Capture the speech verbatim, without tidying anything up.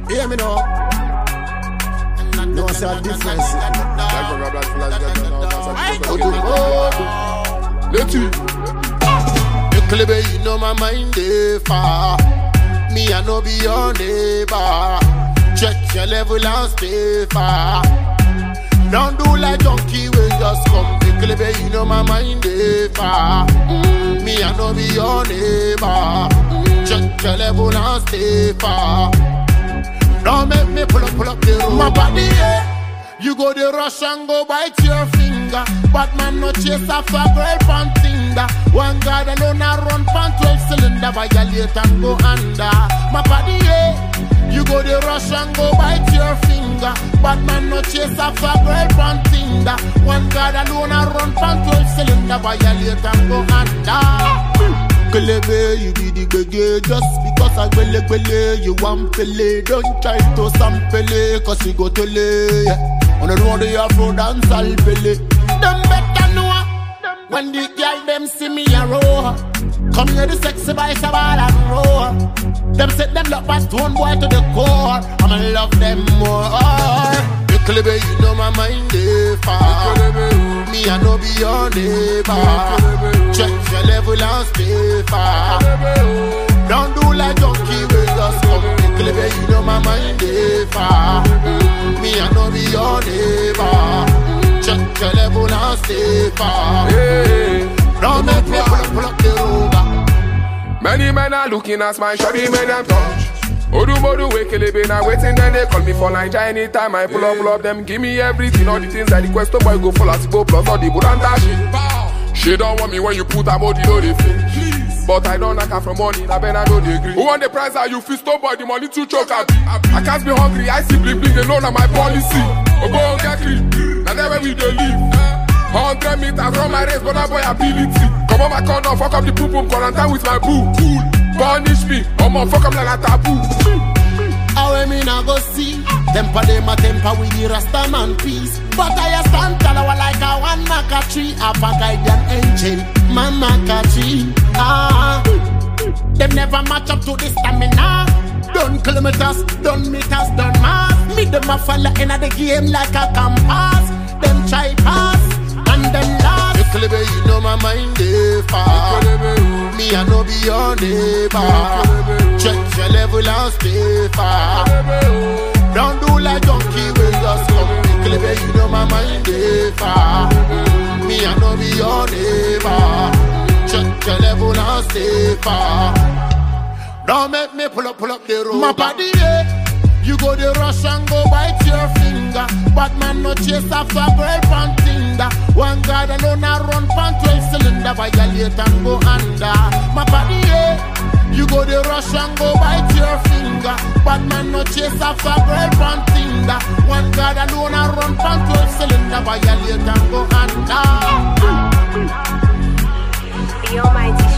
Hear me now. No, it's a difference. Let you. You know my mind dey far. Me I no be your neighbor. Check your level and stay far. Don't do like donkey we just come. You know my mind dey far. Me I no be your neighbor. Check your level and stay far. Don't make me pull up, pull up the road. My body, yeah. You go the rush and go bite your finger. But man no chase after girl pan tinder. One God alone a run pan twelve cylinder. Violate and go under. My body, yeah. You go the rush and go bite your finger. But man no chase after girl pan tinder. One God alone a run pan twelve cylinder. Violate and go under. Kelebe, you be the gege. Just because I gwele gwele, you want pele. Don't try to sample, cause you go to lay. On the road, you afro dance, I'll pele. Them better know when the girl them see me a row. Come here, the sexy boy, Shabal and roll. Them set them look past one boy to the core. I'ma love them more. Kelebe, you know my mind dey far. Me I no be your neighbor. Check your level and stay far. Don't do like donkey we just come. Kelebe, you know my mind dey far. Me I no be your neighbor. Check your level and stay far. Don't make me pull up, pull up the rover. Many men are looking at my shoddy men and touch. Odu modu we Kelebe now waiting, then they call me for Ninja anytime I pull up, pull up them, give me everything, all the things that the question boy go full as go plus all the budanta shit. She don't want me when you put a body on the face. But I don't knock her from money, I bet I know they agree. Who want the price that you feel stop boy, the money too choke at me. I can't be hungry, I see bling bling, they know that my policy. Oh go get clean, now that's where we dey live. Hundred meters from my race, but that boy ability. Come on my corner, fuck up the poop poop, quarantine with my boo. Cool. Punish me, I'ma fuck up like a taboo. How me nah go see temper them a temper with the Rasta man peace. But I stand tall like a one maca tree. Have a guardian angel, my maca tree. Ah, them never match up to the stamina. Done kilometers, done meters, done miles. Me them a follow in the game like a compass. Them try pass and them last. Kelebe, you know my mind dey far. Me I no be your neighbor. Check your level and stay far. Don't do like donkey we just come. Kelebe, you know my mind dey far. Me I no be your neighbor. Check your level and stay far. Don't make me pull up, pull up the road. My body, yeah. You go the rush and go bite your finger. But man no chase after girl pan tinder. One God alone a run pan twelve cylinder. Violate and go under. My body, yeah. You go the rush and go bite your finger. But man no chase after girl pan tinder. One God alone a run pan twelve cylinder. Violate and go under. The Almighty